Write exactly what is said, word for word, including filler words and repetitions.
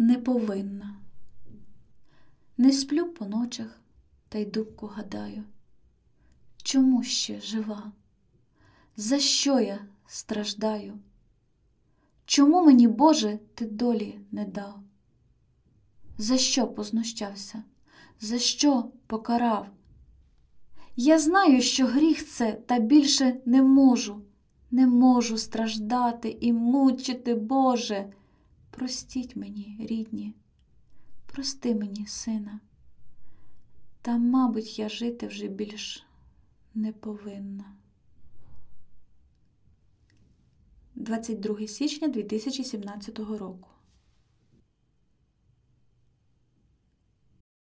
не повинна. Не сплю по ночах, та й думку гадаю. Чому ще жива? За що я страждаю? Чому мені, Боже, ти долі не дав? За що познущався? За що покарав? Я знаю, що гріх це, та більше не можу. Не можу страждати і мучити, Боже. Простіть мені, рідні, прости мені, сина. Та, мабуть, я жити вже більш не повинна. двадцять друге січня дві тисячі сімнадцятого року.